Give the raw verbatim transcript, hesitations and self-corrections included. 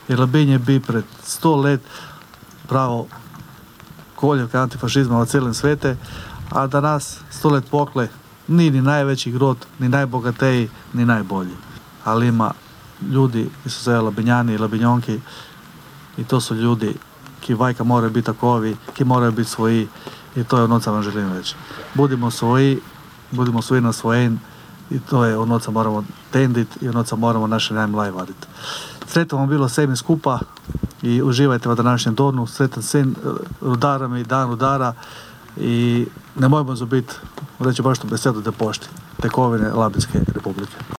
Jer Labinj je bil pred sto let pravo koljevka antifašizma v celem svete, a danas, sto let pokle, ni ni najveći grad, ni najbogatiji, ni najbolji. Ali ima ljudi, ki so se Labinjani, Labinjonki, i to su ljudi ki vajka moraju biti takovi, ki moraju biti svoji, i to je ono co vam želim reći. Budimo svoji, budimo svoji na svojen, i to je ono co moramo tenditi i ono co moramo naše najmlaje vaditi. Sretno vam bilo svemi skupa i uživajte v današnjem donu. Sretan sin rudara mi, dan rudara, i ne mojmo zubiti, reći baš tu besedu da pošti tekovine Labinske republike.